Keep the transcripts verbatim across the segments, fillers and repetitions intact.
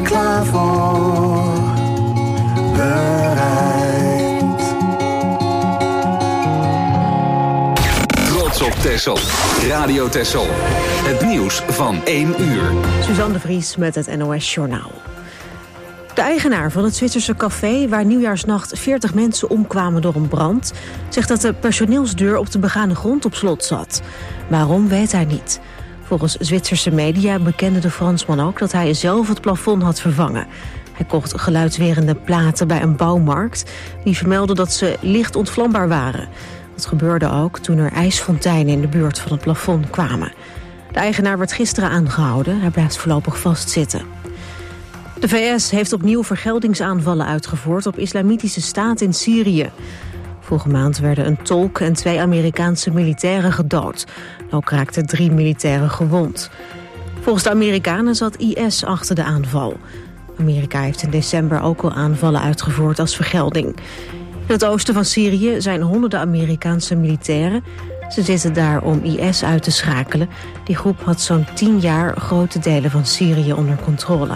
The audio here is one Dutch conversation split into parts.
er klaar voor bereid. Trots op Texel. Radio Texel. Het nieuws van één uur. Suzanne de Vries met het N O S Journaal. De eigenaar van het Zwitserse café waar nieuwjaarsnacht veertig mensen omkwamen door een brand, zegt dat de personeelsdeur op de begane grond op slot zat. Waarom weet hij niet. Volgens Zwitserse media bekende de Fransman ook dat hij zelf het plafond had vervangen. Hij kocht geluidswerende platen bij een bouwmarkt die vermeldden dat ze licht ontvlambaar waren. Dat gebeurde ook toen er ijsfonteinen in de buurt van het plafond kwamen. De eigenaar werd gisteren aangehouden. Hij blijft voorlopig vastzitten. De V S heeft opnieuw vergeldingsaanvallen uitgevoerd op islamitische staat in Syrië. Vorige maand werden een tolk en twee Amerikaanse militairen gedood. Ook raakten drie militairen gewond. Volgens de Amerikanen zat I S achter de aanval. Amerika heeft in december ook al aanvallen uitgevoerd als vergelding. In het oosten van Syrië zijn honderden Amerikaanse militairen. Ze zitten daar om I S uit te schakelen. Die groep had zo'n tien jaar grote delen van Syrië onder controle.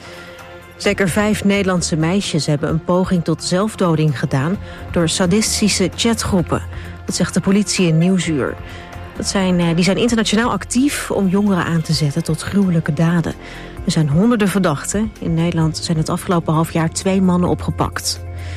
Zeker vijf Nederlandse meisjes hebben een poging tot zelfdoding gedaan door sadistische chatgroepen. Dat zegt de politie in Nieuwsuur. Dat zijn, die zijn internationaal actief om jongeren aan te zetten tot gruwelijke daden. Er zijn honderden verdachten. In Nederland zijn het afgelopen half jaar twee mannen opgepakt.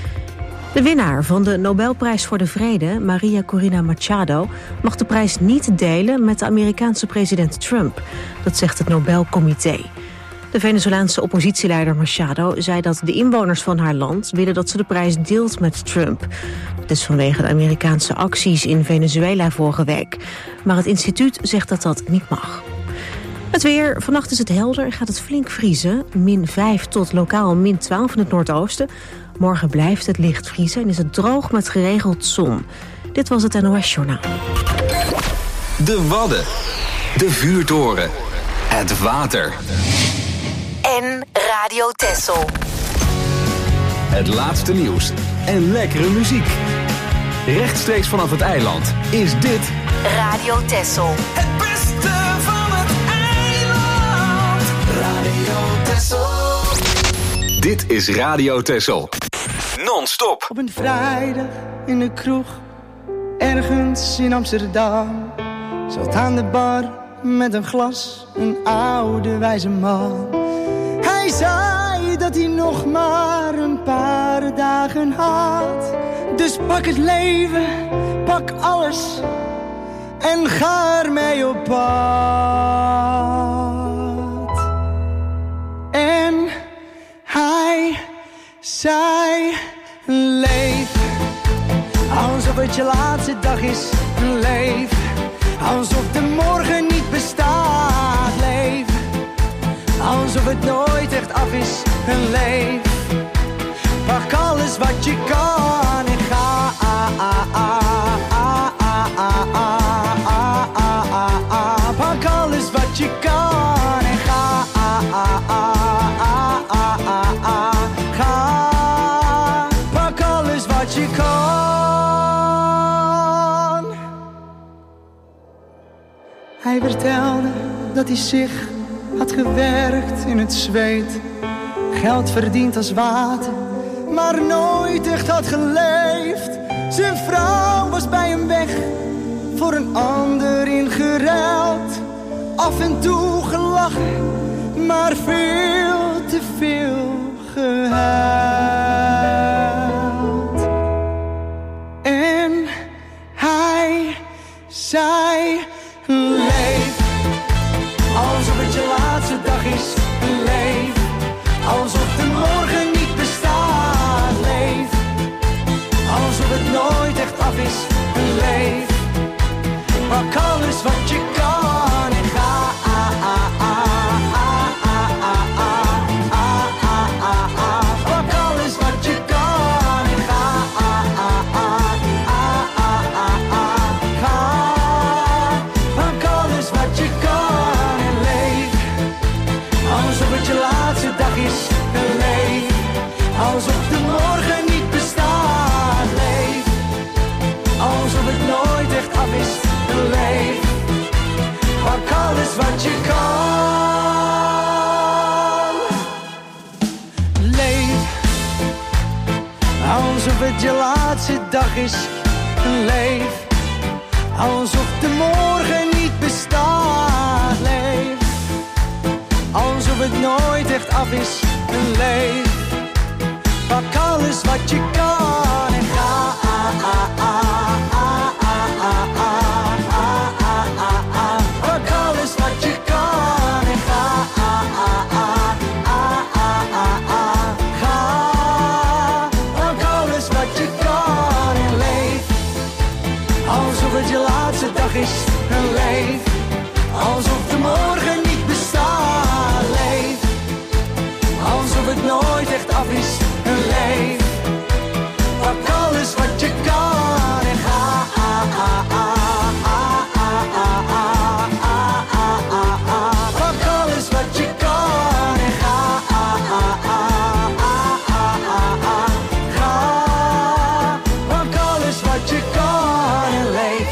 De winnaar van de Nobelprijs voor de Vrede, Maria Corina Machado, mag de prijs niet delen met de Amerikaanse president Trump. Dat zegt het Nobelcomité. De Venezolaanse oppositieleider Machado zei dat de inwoners van haar land willen dat ze de prijs deelt met Trump. Dat is vanwege de Amerikaanse acties in Venezuela vorige week. Maar het instituut zegt dat dat niet mag. Het weer. Vannacht is het helder en gaat het flink vriezen. min vijf tot lokaal min twaalf in het noordoosten. Morgen blijft het licht vriezen en is het droog met geregeld zon. Dit was het N O S Journaal. De Wadden. De vuurtoren. Het water. En Radio Texel. Het laatste nieuws en lekkere muziek. Rechtstreeks vanaf het eiland is dit Radio Texel. Het beste van het eiland. Radio Texel. Dit is Radio Texel. Non-stop. Op een vrijdag in de kroeg, ergens in Amsterdam, zat aan de bar met een glas een oude wijze man. Hij zei dat hij nog maar een paar dagen had. Dus pak het leven, pak alles en ga ermee op pad. En hij zei: leef alsof het je laatste dag is. Leef alsof de morgen niet bestaat. Leef alsof het nooit echt af is. Een leef. Pak alles wat je kan en ga. Pak alles wat je kan en ga. Ga. Pak alles wat je kan. Hij vertelde dat hij zich had gewerkt in het zweet, geld verdiend als water, maar nooit echt had geleefd. Zijn vrouw was bij hem weg, voor een ander ingeruild. Af en toe gelachen, maar veel te veel gehuild. En hij zei: leef alsof het je laatste dag is. Leef alsof de morgen niet bestaat. Leef alsof het nooit echt af is. Leef. Pak alles wat je kan en ga. is een leef. Alsof de morgen niet bestaat, leef. Alsof het nooit echt af is, een leef. Pak alles wat je kan en ga. Pak alles wat je kan en ga. Ga. Pak alles wat je kan en leef. Alsof het je laatste dag is, een leef. Alsof de morgen niet bestaat, leef. Alsof het nooit echt af is, een leef. Pak alles wat je kan en ga. Pak alles wat je kan en ga. Ga. Pak alles wat je kan en leef.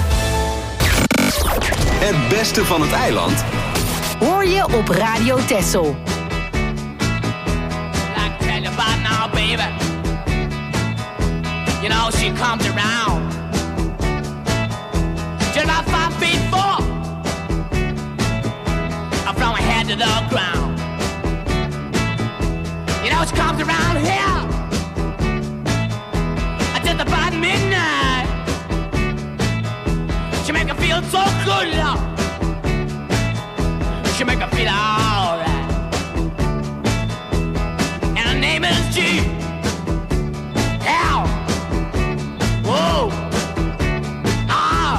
Het beste van het eiland Hoor je op Radio Texel. Baby, you know she comes around just about five feet four, up from her head to the ground. You know she comes around here just about midnight. She make her feel so good, love. She make her feel alright. And her name is G. Whoa! Ah!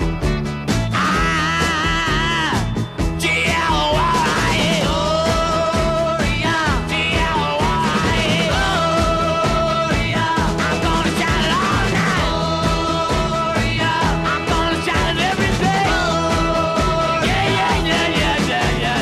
Ah! G L Y Oh, yeah! G L Y Oh, yeah! I'm gonna shout it all night! Oh, yeah! I'm gonna shout it every day! Oh, yeah, yeah, yeah, yeah, yeah, yeah!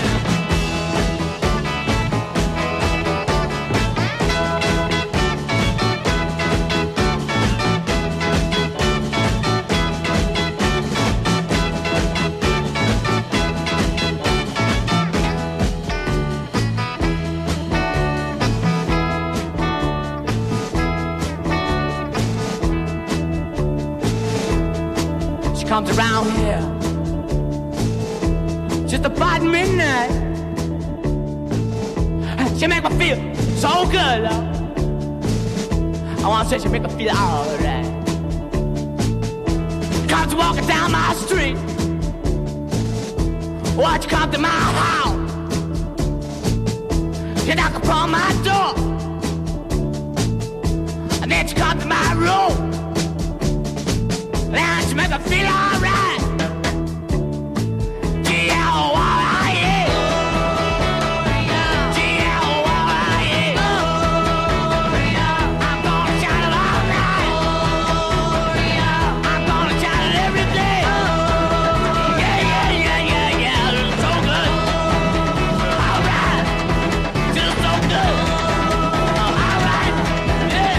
Comes around here just about midnight. She make me feel so good, love. I wanna say she make me feel alright. Comes walking down my street. Watch come to my house. She knock upon my door, and then she come to my room. And she make her feel alright. G L Y E G L Y E I'm gonna shout it all night. I'm gonna shout it every day. Yeah, yeah, yeah, yeah, yeah. It's so good. Alright. It's so good. Alright. Yeah.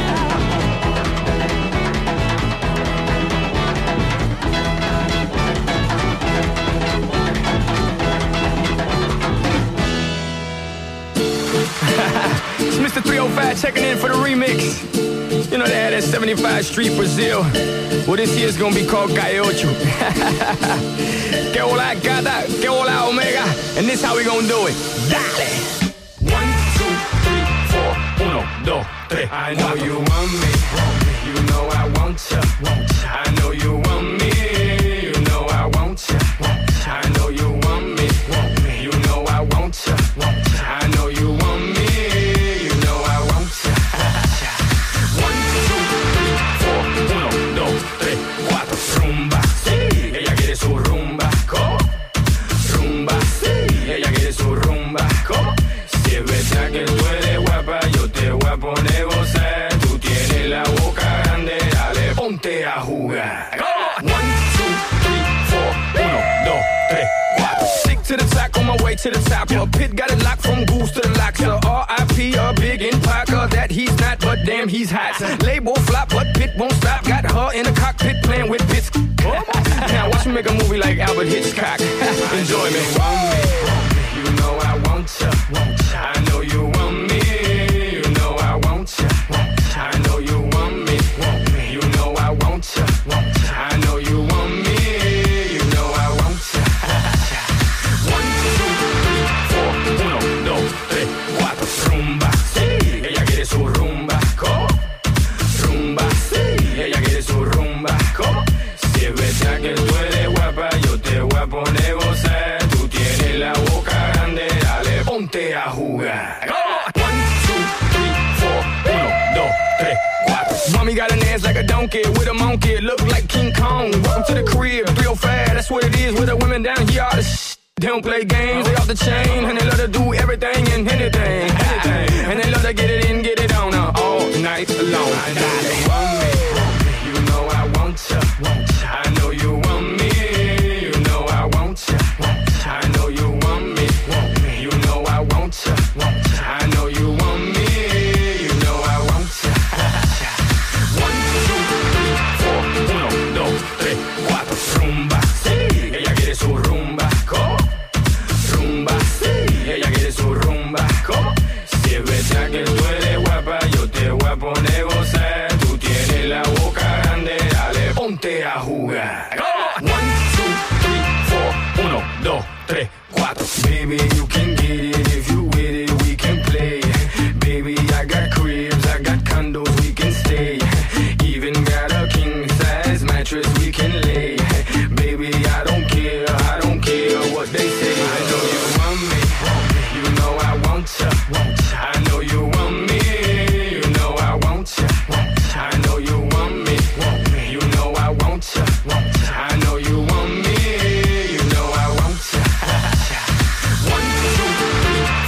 It's Mister three oh five checking in for the remix. You know they had that seventy-five Street Brazil. Well, this year's gonna be called Calle Ocho. Que hola gata, que hola omega. And this how we gonna do it. Dale! One, two, three, four. Uno, dos, tres. I know you want me. You know I want ya. I know you want me. You know I want ya. I know you want me. You know I want ya. I know you want me. You know I want ya. One, two, three, four. Uno, dos, tres, cuatro. Rumba, sí. Ella quiere su rumba. ¿Cómo? Rumba, sí. Ella quiere su rumba. ¿Cómo? Si es verdad que tú eres guapa, yo te voy a poner gozar. Tú tienes la boca grande, dale, ponte a jugar. One, two, three, four. Uno, dos, tres, cuatro. Sick to the top, on my way to the top. A pit got it locked from goose to the locks. So R I P a big in Parker that he's not, but damn he's hot. Label flop, but Pit won't stop. Got her in the cockpit playing with bits. Now watch me make a movie like Albert Hitchcock. Enjoy me. You know I want ya. I know you want me. You know I want ya. I know you want me. You know I want a donkey with a monkey, look like King Kong. Welcome to the crib, three oh five, that's what it is with the women down here. All the sh- they don't play games, they off the chain, and they love to do everything and anything, anything. And they love to get it in, get it on uh, all night long. I know you want me, you know I want ya. I know you want me, you know I want ya. I know you want me, you know I want ya. I know you want me, you know I want ya. One, two, three, four, uno, dos, tres, cuatro, rumba, sí, ella quiere su rumba, ¿cómo? Rumba, sí, ella quiere su rumba, ¿cómo? Si es verdad que tú eres guapa, yo te voy a poner gozar. Tú tienes la boca grande, dale, ponte a jugar. One, two, three, four, uno, dos, tres, cuatro. Baby, you can get it if you with it, we can play. Baby, I got cribs, I got condos, we can stay. Even got a king size mattress we can lay. Baby, I don't care, I don't care what they say. I know you want me, you know I want ya. I know you want me, you know I want ya. I know you want me, you know I want ya. I know you want me, you know I want ya. One, two, three,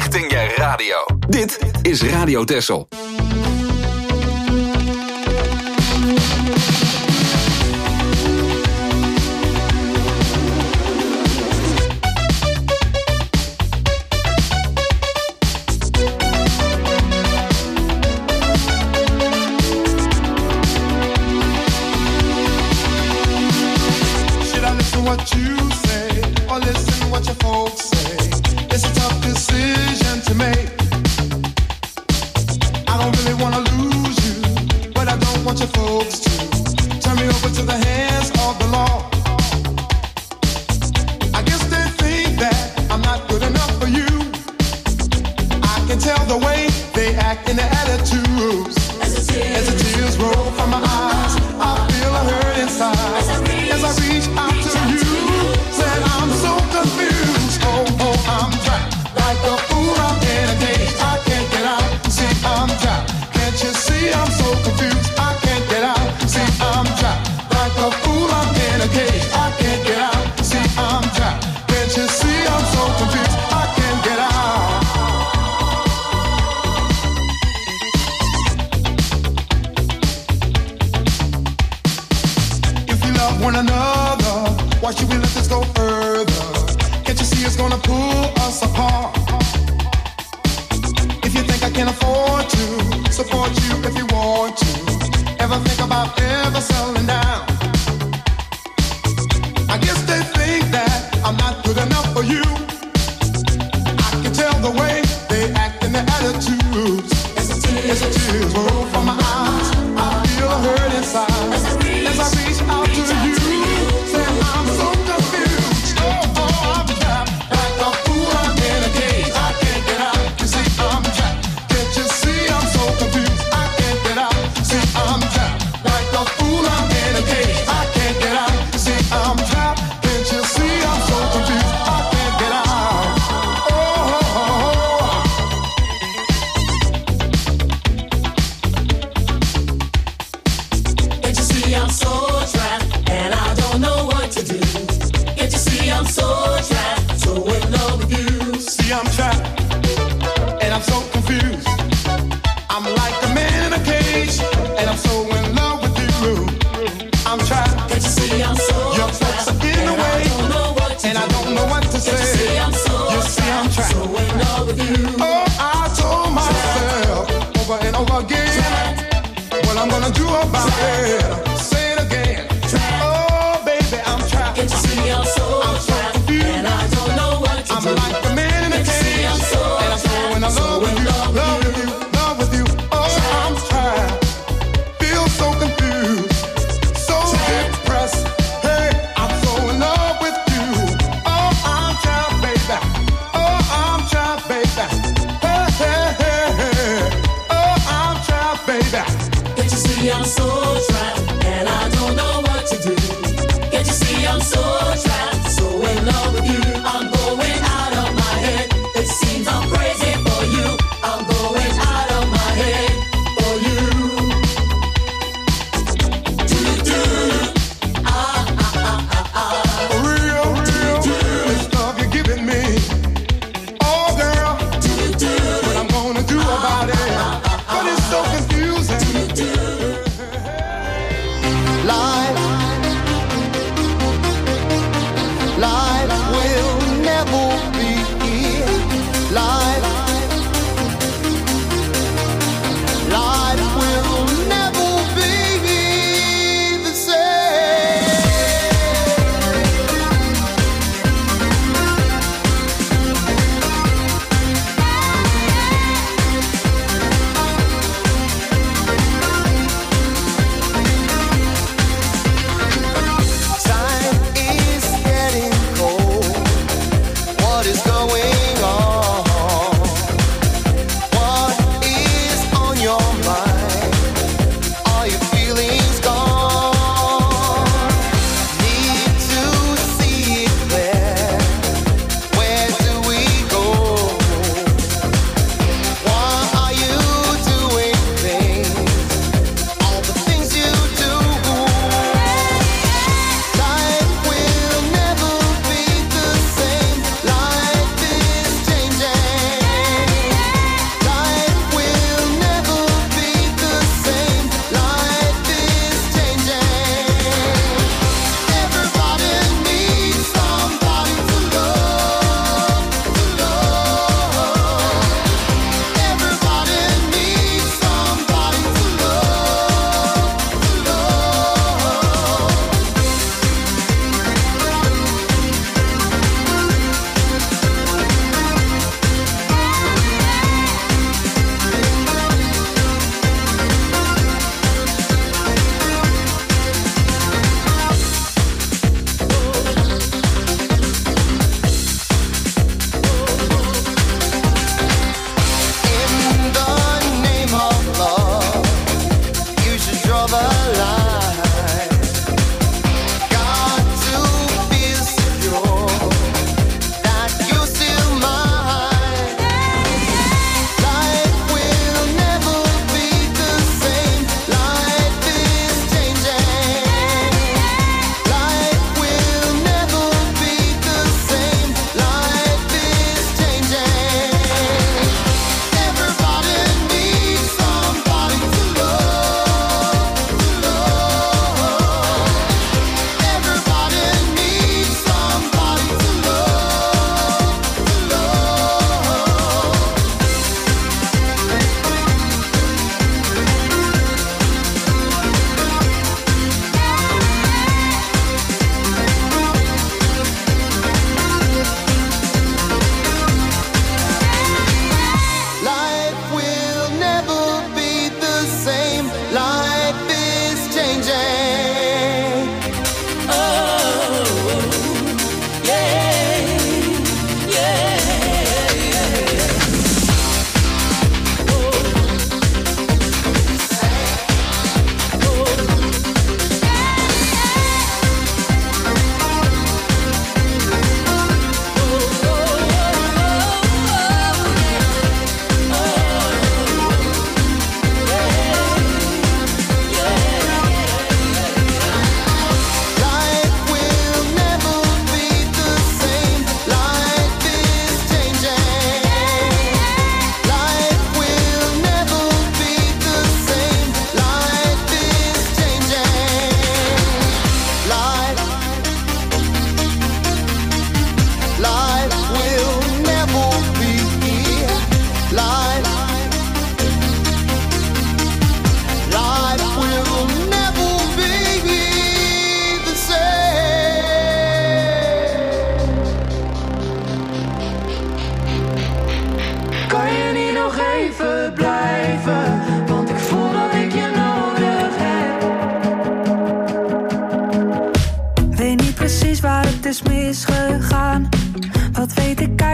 richting je radio. Dit is Radio Texel. What you say, or listen what your folks say. It's a tough decision to make. I don't really wanna lose you, but I don't want your folks to turn me over to the hands of the law. I guess they think that I'm not good enough for you. I can tell the way they act in their attitudes. As the tears, As the tears roll from my eyes, I feel a hurt inside. As I reach, As I reach out to you. Said I'm so confused, oh, oh, I'm trapped. Like a fool, I'm in a cage, I can't get out. See, I'm trapped. Can't you see I'm so confused, I can't get out. See, I'm trapped. Like a fool, I'm in a cage, I can't get out. See, I'm trapped. Can't you see I'm so confused, I can't get out. If we love one another, why should we let this go further? Can't you see it's gonna pull us apart? If you think I can afford to support you if you want to, ever think about ever settling down? I guess they think that I'm not good enough for you. I can tell the way they act in their attitudes. As the tears, As the tears roll from my eyes, I feel a hurt inside. As I reach, As I reach out to you. I'm so confused, oh, oh, I'm trapped. Like a fool, I'm in a cage, I can't get out. You see, I'm trapped. Can't you see I'm so confused, I can't get out. See, I'm trapped. Like a fool, I'm in a cage, I can't get out. You see, I'm trapped. Can't you see I'm so confused, I can't get out. Oh, oh, oh. Can't you see I'm so trapped, and I don't know what to do. Can't you see I'm so trapped, so in love with you. See I'm trapped, and I'm so confused. I'm like a man in a cage, and I'm so in love with you. I'm trapped. Can't you see I'm so Your folks are in the way, and I don't know what to say. You see I'm so You see I'm trapped, so in love with you. Oh, I told myself over and over again what I'm gonna do about it. Say it again. Oh, baby, I'm trapped. Can't you see I'm so I'm so confused, and I don't know what to I'm do. Like the man in the cage, I'm so and I'm so in love with you, love with you, love with you. Oh, I'm trapped. Feel so confused, so depressed. Hey, I'm so in love with you. Oh, I'm trapped, baby. Oh, I'm trapped, baby. Hey, hey, hey, hey. Oh, I'm trapped, baby. Can't you see I'm so trapped, and I don't know what to do. Can't you see I'm so trapped, so in love with you. I'm going out of my head. It seems I'm crazy for you. I'm going out of my head for you. Do do ah ah ah ah ah. Real, real, this love you're giving me. Oh girl, do do what I'm gonna do about it. But it's so confusing. Do do.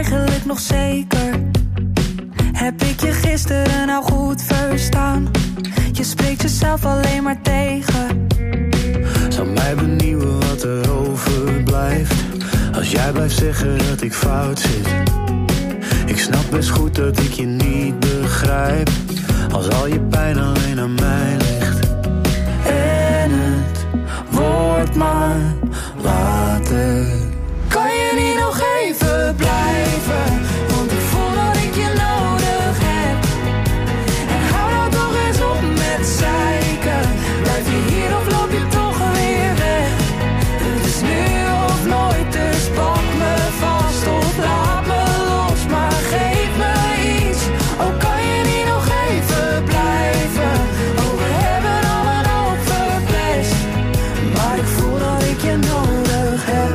eigenlijk nog zeker? Heb ik je gisteren nou goed verstaan? Je spreekt jezelf alleen maar tegen. Zou mij benieuwen wat er overblijft als jij blijft zeggen dat ik fout zit. Ik snap best goed dat ik je niet begrijp als al je pijn alleen aan mij ligt. En het wordt maar later. Kan je niet nog even blijven? Want ik voel dat ik je nodig heb. En hou nou toch eens op met zeiken. Blijf je hier of loop je toch weer weg? Het is nu of nooit, dus pak me vast of laat me los. Maar geef me iets, oh kan je niet nog even blijven? Oh we hebben al een hoop verpest, maar ik voel dat ik je nodig heb.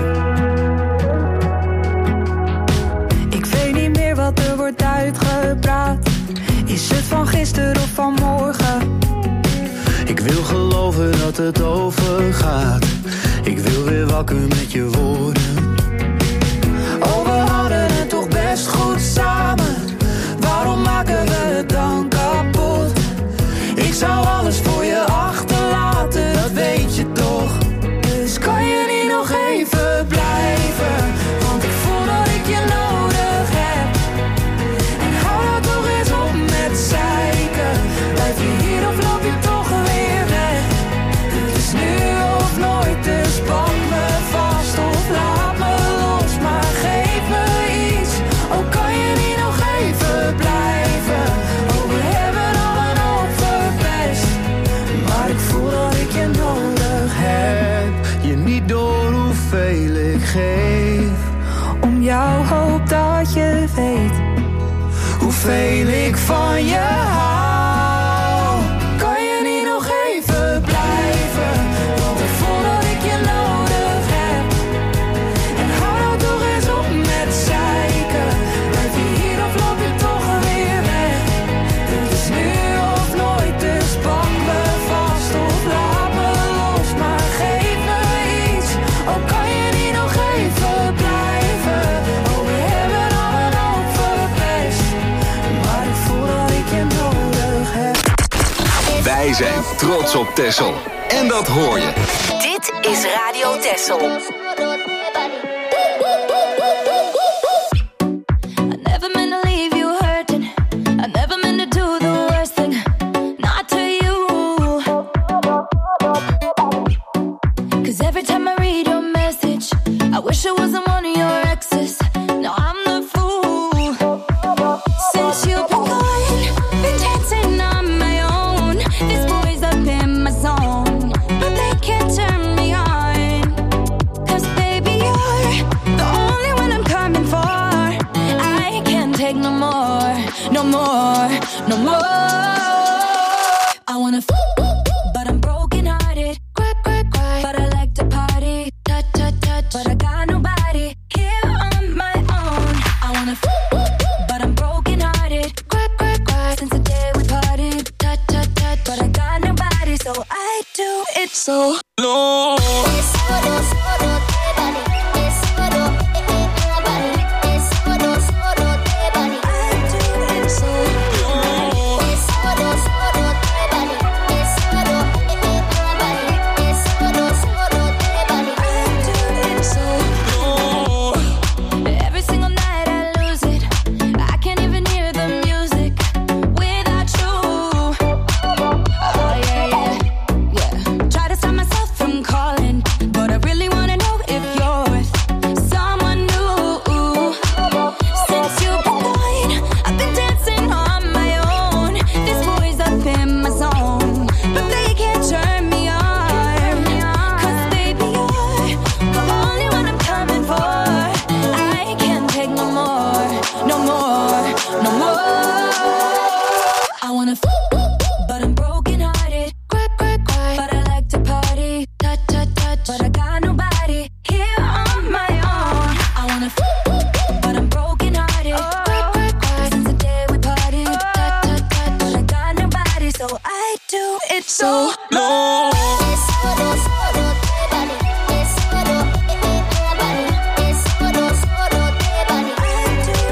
Ik weet niet meer wat er wordt uitgepraat. Is het van gisteren of van morgen? Ik wil geloven dat het overgaat. Ik wil weer wakker met je woorden. Oh, we hadden het toch best goed samen. Waarom maken we het dan kapot? Ik zou alles voor je achterlaten, dat weet je toch. Dus kan je niet nog even blijven? Want ik voel dat ik je nodig heb. En hou nou toch eens op met zeiken. Blijf je hier of loop je toch weer weg? Het is nu of nooit, dus pak me vast of laat me los. Maar geef me iets, oh kan je niet nog even blijven? Oh we hebben al een hoop verpest, maar ik voel dat ik je nodig heb. Je niet door hoeveel ik geef. Om jou hoop dat je weet hoeveel ik van je hou. Kan je niet nog even blijven? Want ik voel dat ik je nodig heb. En hou nou toch eens op met zeiken. Blijf je hier of loop je toch weer weg? Het is nu of nooit, dus pak me vast of laat me los. Maar geef me iets, oh kan je niet nog even blijven? Oh we hebben al een hoop verpest, maar ik voel dat ik je nodig heb. Wij zijn trots op Texel. En dat hoor je. Dit is Radio Texel. I never meant to leave you hurting. I never meant to do the worst thing. Not to you. Cause every time I read your message, I wish it wasn't one of your exes. No, I'm the fool. Since you've been gone, been dancing on my own. This boy's up in my zone, but they can't turn me on. Cause baby, you're the only one I'm coming for. I can't take no more, no more, no more. I wanna f, but I'm broken hearted. Cry, cry, cry, but I like to party. Touch, touch, touch, but I got nobody here on my own. I wanna f, but I'm broken hearted. Cry, cry, cry, since the day we parted. Touch, touch, touch, but I got nobody, so I do it so long. Every single night I lose it. I can't even hear the music without you. Oh yeah, yeah, yeah. Try to stop myself from calling, but I really wanna know if you're with someone new. Since you've been gone, I've been dancing on my own. This boy's up in my zone, but they can't turn me on. Cause baby, you're the only one I'm coming for. I can't take no more, no more, no more. I wanna f, but I'm broken hearted. Cry, cry, cry, but I like to party. Touch, touch, touch, but I got nobody here on my own. I wanna f, but I'm broken hearted. Cry, cry, cry, since the day we parted. Touch, touch, touch, but I got nobody, so I do it so long. I do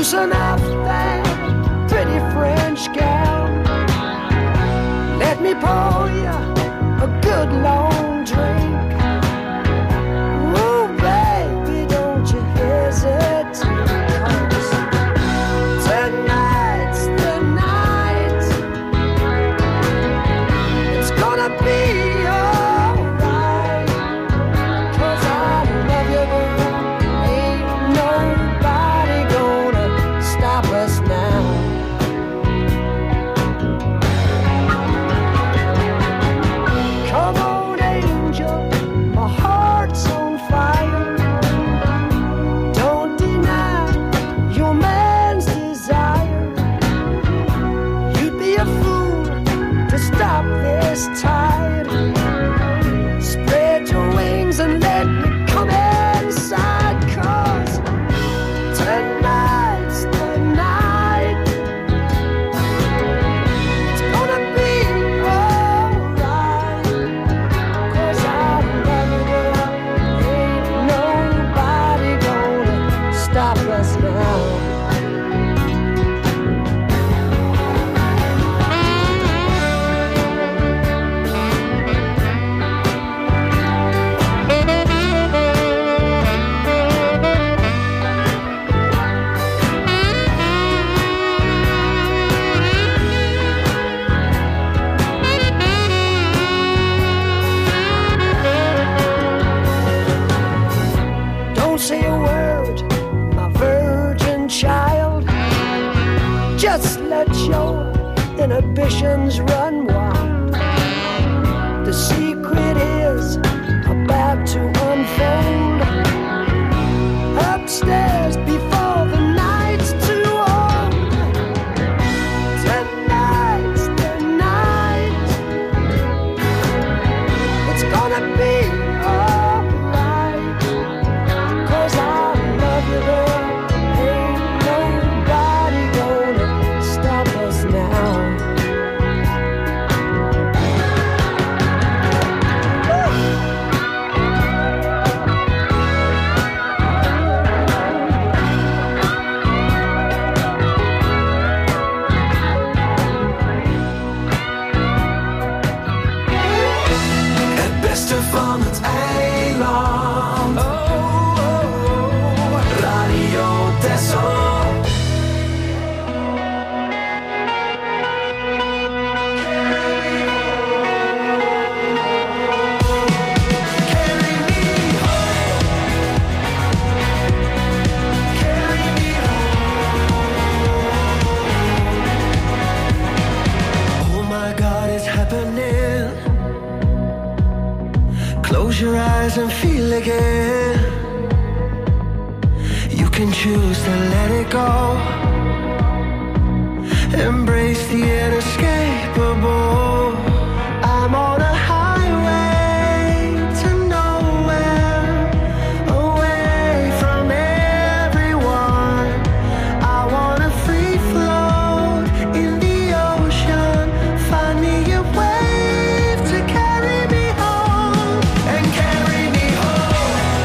Loosen up that pretty French gal. Let me pour you a good long drink. Ooh, baby, don't you hesitate. Tonight's the night. It's gonna be alright. 'Cause I love you, girl. Ain't nobody gonna stop us now. Come on, angel, my heart's on fire. Don't deny your man's desire. You'd be a fool to stop this tide. Spread your wings and let me come inside. 'Cause tonight's the night. It's gonna be alright. 'Cause I love you, girl. Ain't nobody gonna stop us now. Don't say a word, my virgin child. Just let your inhibitions run wild. The secret is about to unfold. Upstairs before the night's too old. Tonight's the night. It's gonna be alright. 'Cause I love you, girl. Ain't nobody gonna stop us now. Het beste van het eiland. Oh, oh, oh. Radio Texel. Oh my God, it's happening. Close your eyes and feel again. You can choose to let it go. Embrace the inescapable. I'm on a highway to nowhere, away from everyone. I wanna free float in the ocean. Find me a wave to carry me home and carry me home.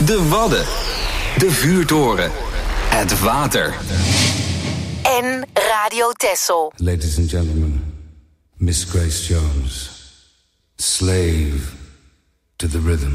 De Wadden. De Vuurtoren. Het water. En Radio Texel. Ladies and gentlemen, Miss Grace Jones. Slave to the rhythm.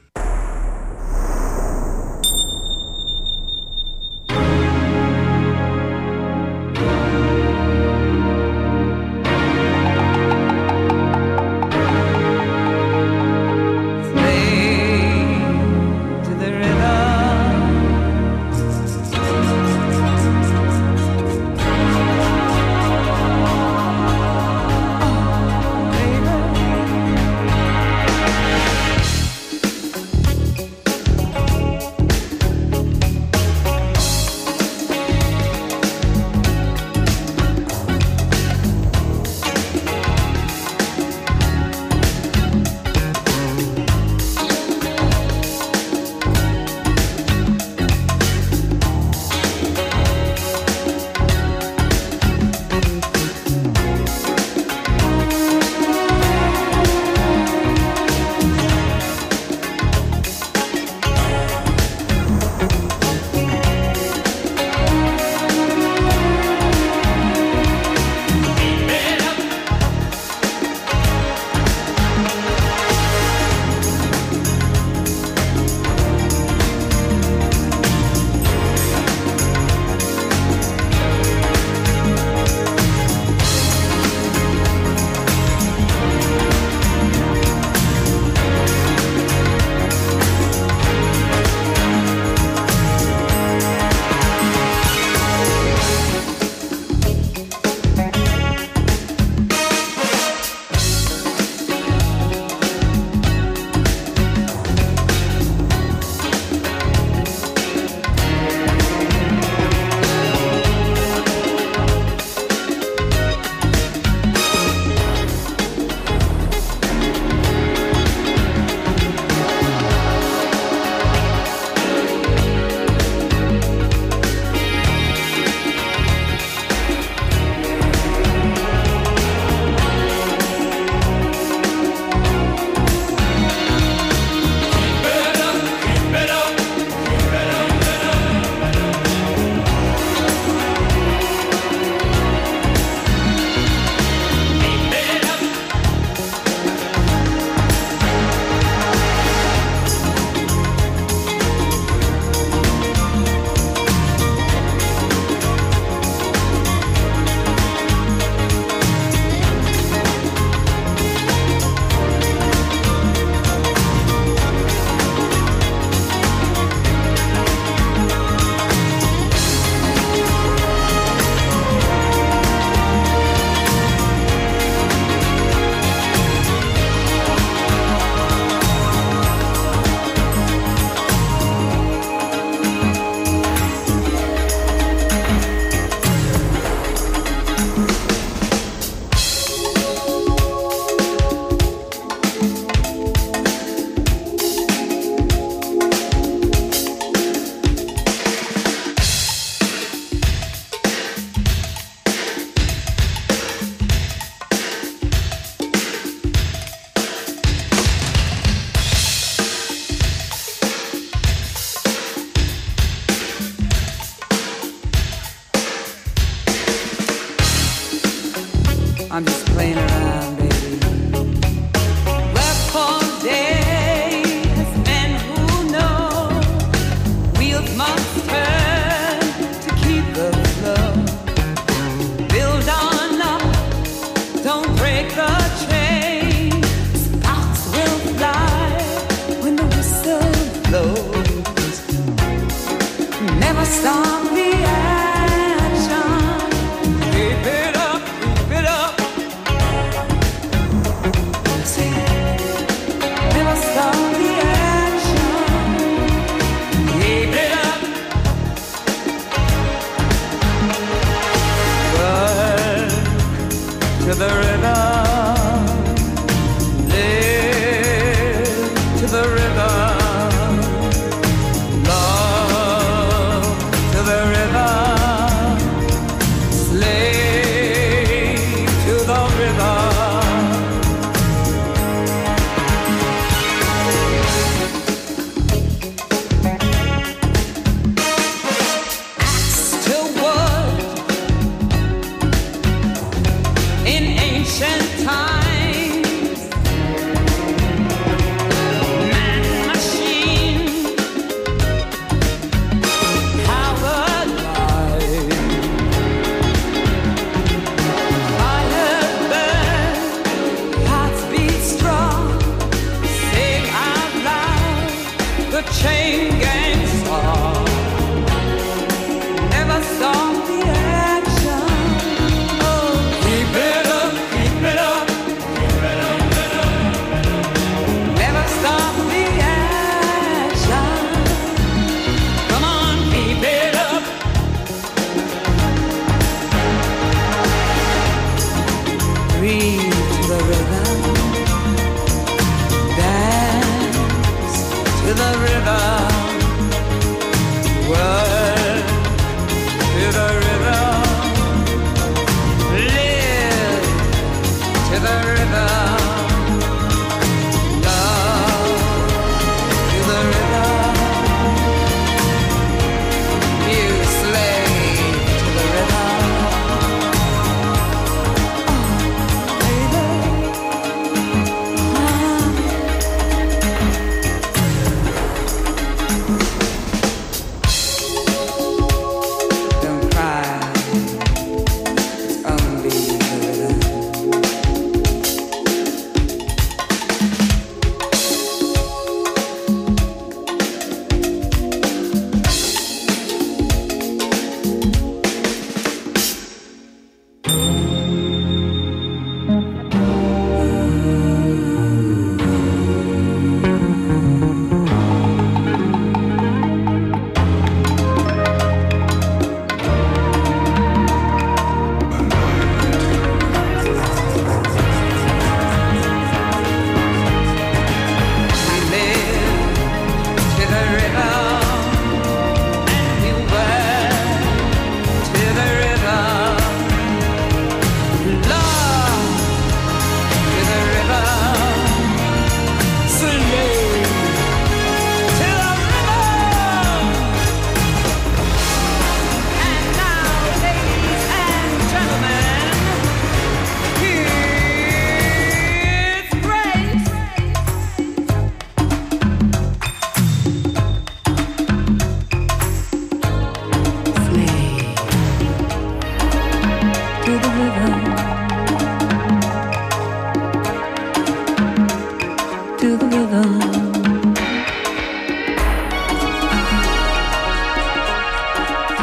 I'm just playing around, baby. Work for days, and who knows? Wheels must turn to keep the flow. Build on up, don't break the chain. Sparks will fly when the whistle blows. Never stop the action. Keep it up, keep it up. Never stop the action. Keep it up. Work to the rhythm. Live to the rhythm. Love to the rhythm.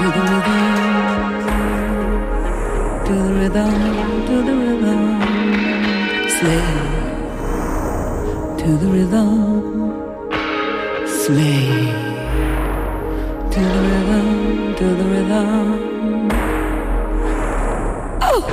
to the rhythm, to the rhythm, to the rhythm. Slave to the rhythm, slave to the rhythm, to the rhythm. Oh!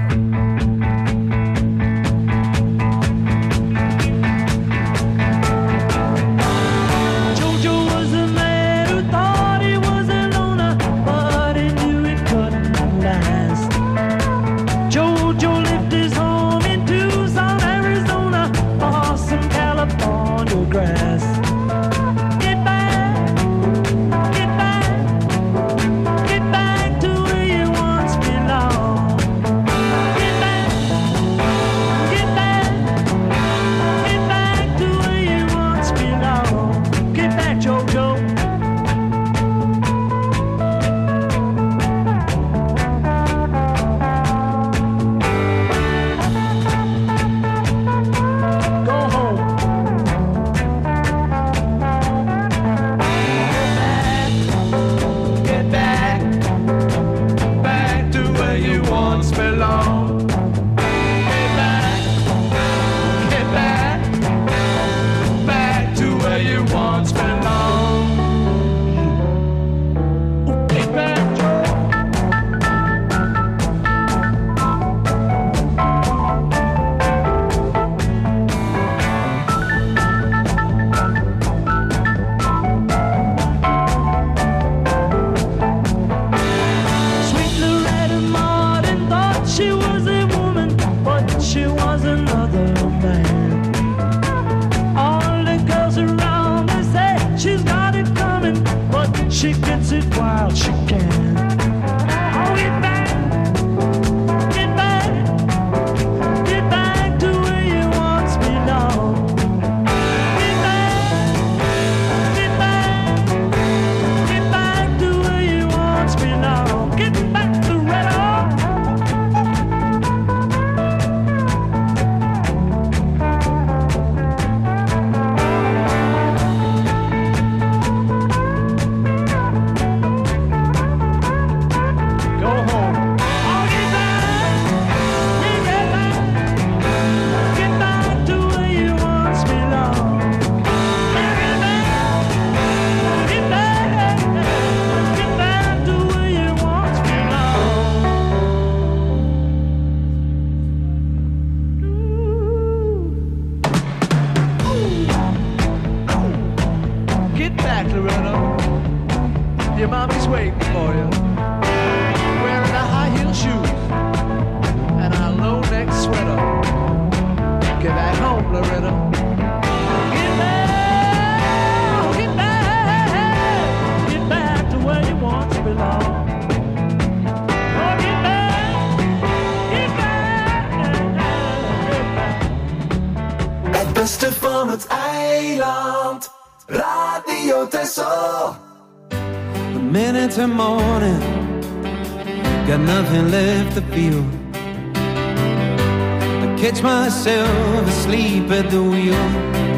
beste van het eiland. Radio Texel. A minute to morning, got nothing left to feel. I catch myself asleep at the wheel.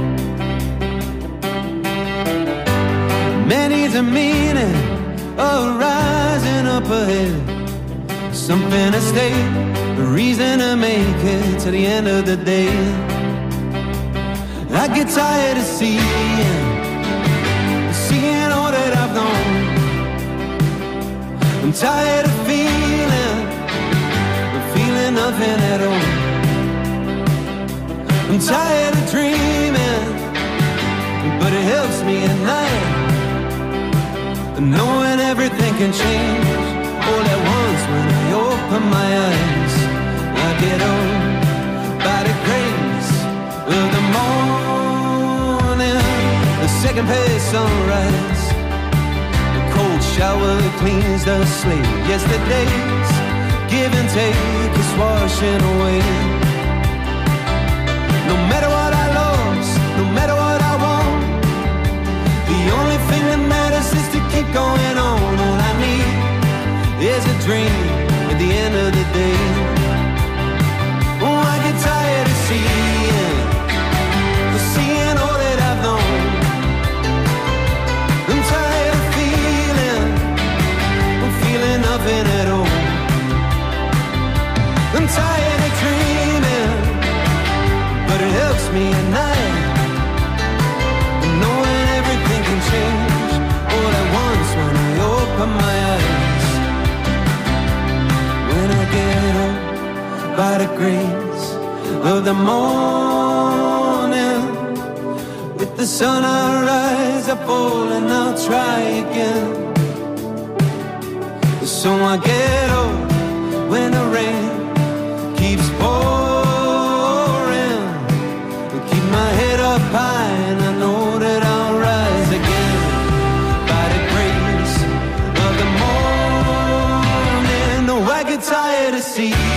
Many's a meaning of rising up ahead. Something to stay, a reason to make it to the end of the day. I get tired of seeing, seeing all that I've known. I'm tired of feeling, feeling nothing at all. I'm tired of dreaming, but it helps me at night, knowing everything can change all at once when I open my eyes. I get old by the grace of the morning, the second page sunrise. The cold shower cleans the slate. Yesterday's give and take is washing away. No matter what I lost, no matter what I want, the only thing that matters is to keep going on. All I need is a dream at the end of the day. Oh, I get tired of seeing, seeing all that I've known. I'm tired of feeling, I'm grace of the morning. With the sun I rise, I fall and I'll try again. So I get up when the rain keeps pouring. Keep my head up high and I know that I'll rise again. By the grace of the morning. No, I get tired of seeing